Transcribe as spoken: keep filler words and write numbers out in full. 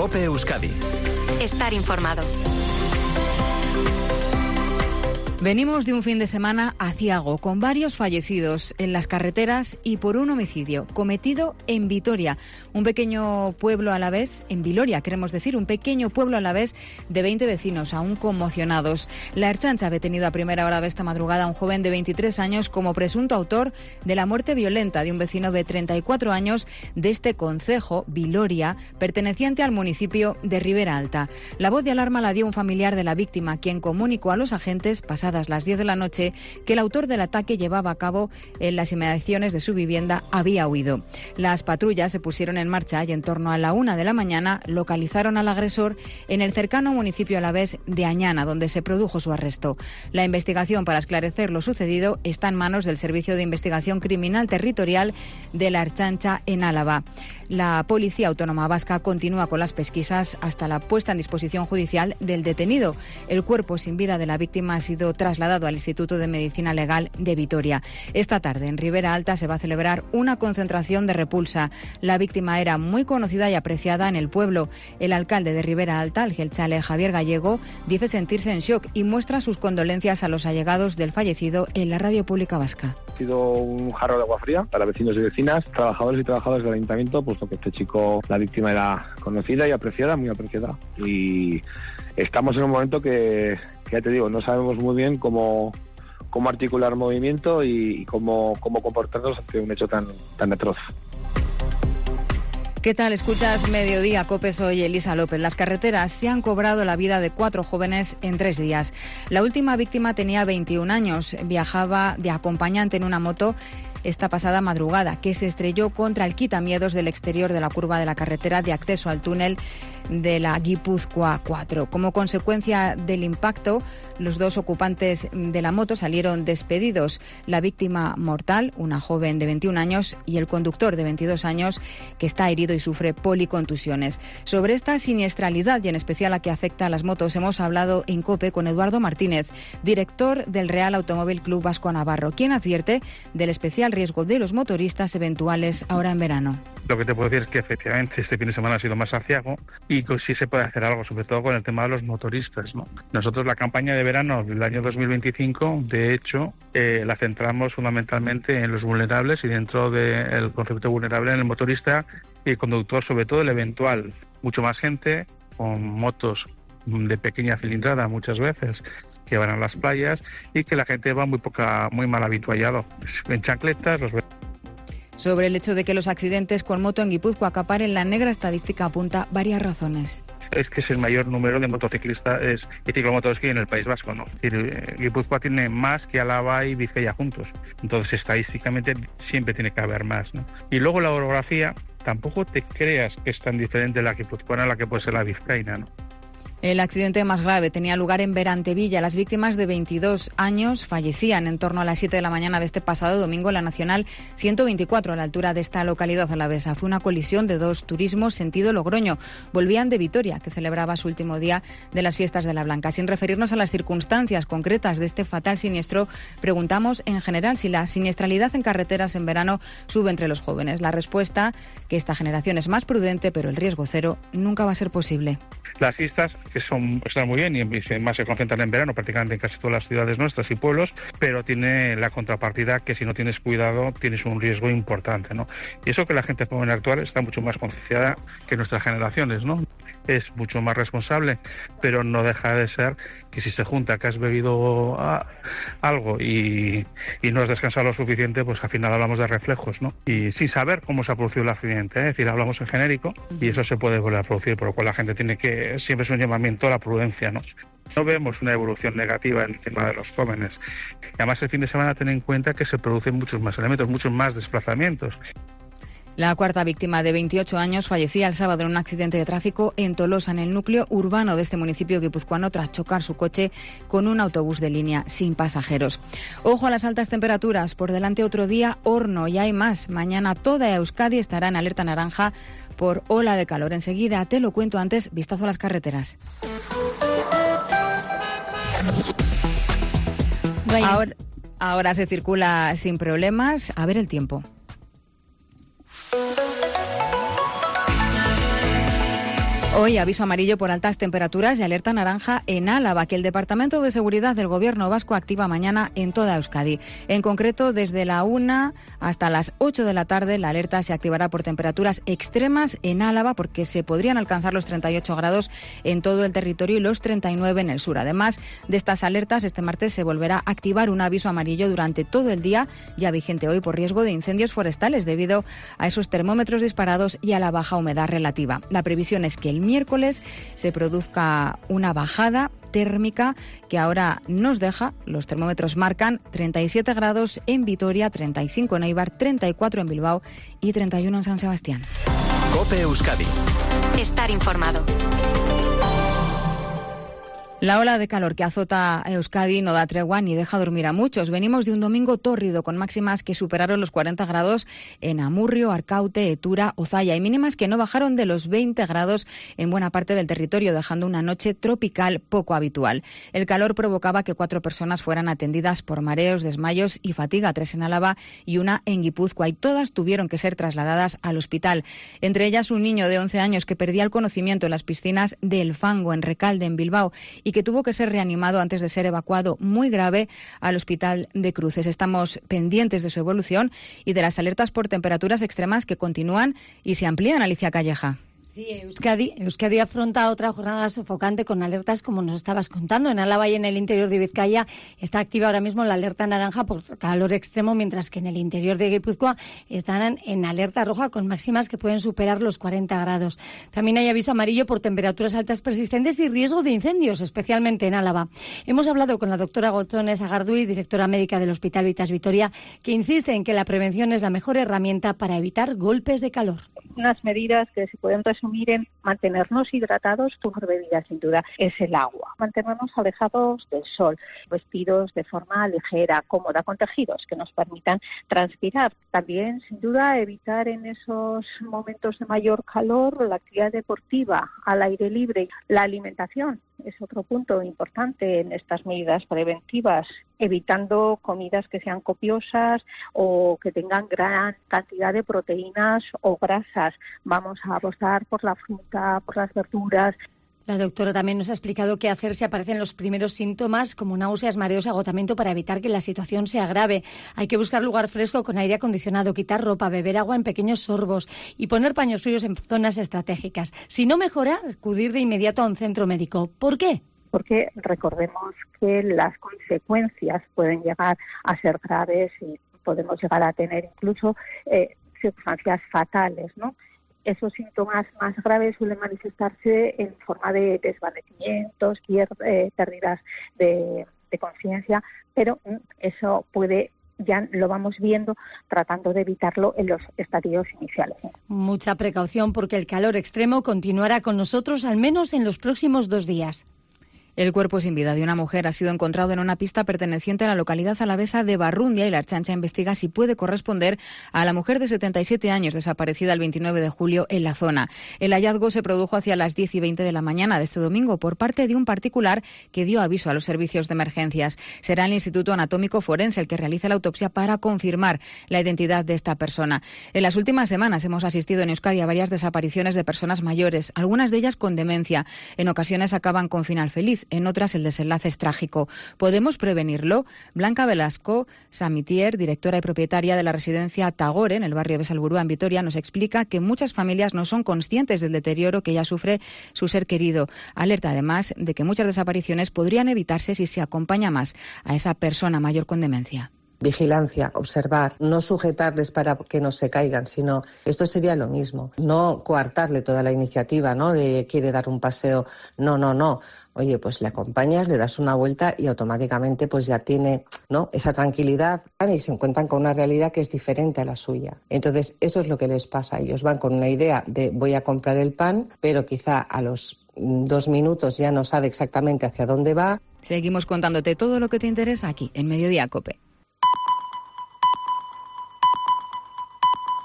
COPE Euskadi. Estar informado. Venimos de un fin de semana aciago, con varios fallecidos en las carreteras y por un homicidio cometido en Vitoria, un pequeño pueblo alavés, en Viloria queremos decir, un pequeño pueblo alavés de veinte vecinos aún conmocionados. La Ertzaintza ha detenido a primera hora de esta madrugada a un joven de veintitrés años como presunto autor de la muerte violenta de un vecino de treinta y cuatro años de este concejo, Viloria, perteneciente al municipio de Ribera Alta. La voz de alarma la dio un familiar de la víctima, quien comunicó a los agentes pasadas las diez de la noche que el autor del ataque llevaba a cabo en las inmediaciones de su vivienda había huido. Las patrullas se pusieron en marcha y en torno a la una de la mañana localizaron al agresor en el cercano municipio alavés de Añana, donde se produjo su arresto. La investigación para esclarecer lo sucedido está en manos del Servicio de Investigación Criminal Territorial de la Ertzaintza en Álava. La Policía Autónoma Vasca continúa con las pesquisas hasta la puesta en disposición judicial del detenido. El cuerpo sin vida de la víctima ha sido trasladado al Instituto de Medicina Legal de Vitoria. Esta tarde en Ribera Alta se va a celebrar una concentración de repulsa. La víctima era muy conocida y apreciada en el pueblo. El alcalde de Ribera Alta, el gelchale Javier Gallego, dice sentirse en shock y muestra sus condolencias a los allegados del fallecido en la radio pública vasca. Ha sido un jarro de agua fría para vecinos y vecinas, trabajadores y trabajadoras del ayuntamiento, puesto que este chico, la víctima era conocida y apreciada, muy apreciada. Y estamos en un momento que, que ya te digo, no sabemos muy bien cómo, cómo articular movimiento y, y cómo, cómo comportarnos ante un hecho tan, tan atroz. ¿Qué tal? Escuchas Mediodía, COPE, soy Elisa López. Las carreteras se han cobrado la vida de cuatro jóvenes en tres días. La última víctima tenía veintiún años, viajaba de acompañante en una moto esta pasada madrugada, que se estrelló contra el quitamiedos del exterior de la curva de la carretera de acceso al túnel de la Guipúzcoa cuatro. Como consecuencia del impacto, los dos ocupantes de la moto salieron despedidos. La víctima mortal, una joven de veintiún años, y el conductor de veintidós años, que está herido y sufre policontusiones. Sobre esta siniestralidad y en especial a que afecta a las motos hemos hablado en COPE con Eduardo Martínez, director del Real Automóvil Club Vasco Navarro, quien advierte del especial riesgo de los motoristas eventuales ahora en verano. Lo que te puedo decir es que efectivamente este fin de semana ha sido más aciago y que sí se puede hacer algo, sobre todo con el tema de los motoristas, ¿no? Nosotros la campaña de verano del año dos mil veinticinco, de hecho, eh, la centramos fundamentalmente en los vulnerables y dentro del concepto vulnerable en el motorista y el conductor, sobre todo el eventual. Mucho más gente con motos de pequeña cilindrada muchas veces que van a las playas y que la gente va muy poca, muy mal habituallado. En chancletas, los... Sobre el hecho de que los accidentes con moto en Guipúzcoa acaparen la negra estadística apunta varias razones. Es que es el mayor número de motociclistas es, y ciclomotores que hay en el País Vasco, ¿no? Es decir, Guipúzcoa tiene más que Álava y Vizcaya juntos. Entonces, estadísticamente siempre tiene que haber más, ¿no? Y luego la orografía, tampoco te creas que es tan diferente la guipuzcoana a la que puede ser la vizcaína, ¿no? El accidente más grave tenía lugar en Berantevilla. Las víctimas de veintidós años fallecían en torno a las siete de la mañana de este pasado domingo en la Nacional ciento veinticuatro, a la altura de esta localidad alavesa. Fue una colisión de dos turismos sentido Logroño. Volvían de Vitoria, que celebraba su último día de las fiestas de la Blanca. Sin referirnos a las circunstancias concretas de este fatal siniestro, preguntamos en general si la siniestralidad en carreteras en verano sube entre los jóvenes. La respuesta, que esta generación es más prudente, pero el riesgo cero nunca va a ser posible. Las fiestas, que son están muy bien y más se concentran en verano prácticamente en casi todas las ciudades nuestras y pueblos, pero tiene la contrapartida que si no tienes cuidado tienes un riesgo importante, ¿no? Y eso que la gente joven actual está mucho más concienciada que nuestras generaciones, ¿no? Es mucho más responsable, pero no deja de ser que si se junta que has bebido a, algo y, y no has descansado lo suficiente, pues al final hablamos de reflejos, ¿no? Y sin saber cómo se ha producido el accidente, ¿eh? Es decir, hablamos en genérico y eso se puede volver a producir, por lo cual la gente tiene que, siempre es un llamamiento a la prudencia, ¿no? No vemos una evolución negativa en el tema de los jóvenes. Además, el fin de semana ten en cuenta que se producen muchos más elementos, muchos más desplazamientos. La cuarta víctima de veintiocho años fallecía el sábado en un accidente de tráfico en Tolosa, en el núcleo urbano de este municipio guipuzcoano, tras chocar su coche con un autobús de línea sin pasajeros. Ojo a las altas temperaturas. Por delante otro día horno y hay más. Mañana toda Euskadi estará en alerta naranja por ola de calor. Enseguida te lo cuento, antes vistazo a las carreteras. Ahora, ahora se circula sin problemas. A ver el tiempo. Hoy aviso amarillo por altas temperaturas y alerta naranja en Álava, que el Departamento de Seguridad del Gobierno vasco activa mañana en toda Euskadi. En concreto, desde la una hasta las ocho de la tarde, la alerta se activará por temperaturas extremas en Álava, porque se podrían alcanzar los treinta y ocho grados en todo el territorio y los treinta y nueve en el sur. Además de estas alertas, este martes se volverá a activar un aviso amarillo durante todo el día, ya vigente hoy por riesgo de incendios forestales debido a esos termómetros disparados y a la baja humedad relativa. La previsión es que el miércoles se produzca una bajada térmica que ahora nos deja, los termómetros marcan treinta y siete grados en Vitoria, treinta y cinco en Eibar, treinta y cuatro en Bilbao y treinta y uno en San Sebastián. COPE Euskadi. Estar informado. La ola de calor que azota a Euskadi no da tregua ni deja dormir a muchos. Venimos de un domingo tórrido con máximas que superaron los cuarenta grados en Amurrio, Arcaute, Etura o Zalla y mínimas que no bajaron de los veinte grados en buena parte del territorio, dejando una noche tropical poco habitual. El calor provocaba que cuatro personas fueran atendidas por mareos, desmayos y fatiga, tres en Álava y una en Guipúzcoa, y todas tuvieron que ser trasladadas al hospital. Entre ellas un niño de once años que perdía el conocimiento en las piscinas del Fango, en Recalde, en Bilbao, y que tuvo que ser reanimado antes de ser evacuado muy grave al Hospital de Cruces. Estamos pendientes de su evolución y de las alertas por temperaturas extremas que continúan y se amplían. Alicia Calleja. Sí, Euskadi, Euskadi afronta otra jornada sofocante con alertas, como nos estabas contando. En Álava y en el interior de Vizcaya está activa ahora mismo la alerta naranja por calor extremo, mientras que en el interior de Guipúzcoa están en alerta roja con máximas que pueden superar los cuarenta grados. También hay aviso amarillo por temperaturas altas persistentes y riesgo de incendios, especialmente en Álava. Hemos hablado con la doctora Gotzone Sagardui, directora médica del Hospital Vitas Vitoria, que insiste en que la prevención es la mejor herramienta para evitar golpes de calor. Unas medidas que se pueden resumir en mantenernos hidratados. Tu mejor bebida, sin duda, es el agua. Mantenernos alejados del sol, vestidos de forma ligera, cómoda, con tejidos que nos permitan transpirar. También, sin duda, evitar en esos momentos de mayor calor la actividad deportiva al aire libre. La alimentación es otro punto importante en estas medidas preventivas, evitando comidas que sean copiosas o que tengan gran cantidad de proteínas o grasas. Vamos a apostar por la fruta, por las verduras. La doctora también nos ha explicado qué hacer si aparecen los primeros síntomas como náuseas, mareos, agotamiento, para evitar que la situación se agrave. Hay que buscar lugar fresco con aire acondicionado, quitar ropa, beber agua en pequeños sorbos y poner paños fríos en zonas estratégicas. Si no mejora, acudir de inmediato a un centro médico. ¿Por qué? Porque recordemos que las consecuencias pueden llegar a ser graves y podemos llegar a tener incluso eh, circunstancias fatales, ¿no? Esos síntomas más graves suelen manifestarse en forma de desvanecimientos, eh, pérdidas de, de conciencia, pero eso puede, ya lo vamos viendo, tratando de evitarlo en los estadios iniciales. Mucha precaución, porque el calor extremo continuará con nosotros al menos en los próximos dos días. El cuerpo sin vida de una mujer ha sido encontrado en una pista perteneciente a la localidad alavesa de Barrundia y la Ertzaintza investiga si puede corresponder a la mujer de setenta y siete años desaparecida el veintinueve de julio en la zona. El hallazgo se produjo hacia las diez y veinte de la mañana de este domingo por parte de un particular que dio aviso a los servicios de emergencias. Será el Instituto Anatómico Forense el que realice la autopsia para confirmar la identidad de esta persona. En las últimas semanas hemos asistido en Euskadi a varias desapariciones de personas mayores, algunas de ellas con demencia. En ocasiones acaban con final feliz, en otras el desenlace es trágico. ¿Podemos prevenirlo? Blanca Velasco Samitier, directora y propietaria de la residencia Tagore en el barrio de Besalburúa, en Vitoria, nos explica que muchas familias no son conscientes del deterioro que ya sufre su ser querido. Alerta además de que muchas desapariciones podrían evitarse si se acompaña más a esa persona mayor con demencia. Vigilancia, observar, no sujetarles para que no se caigan, sino esto sería lo mismo. No coartarle toda la iniciativa, ¿no? De quiere dar un paseo. No, no, no. Oye, pues le acompañas, le das una vuelta y automáticamente pues ya tiene, ¿no?, esa tranquilidad y se encuentran con una realidad que es diferente a la suya. Entonces, eso es lo que les pasa. Ellos van con una idea de voy a comprar el pan, pero quizá a los dos minutos ya no sabe exactamente hacia dónde va. Seguimos contándote todo lo que te interesa aquí en Mediodía COPE.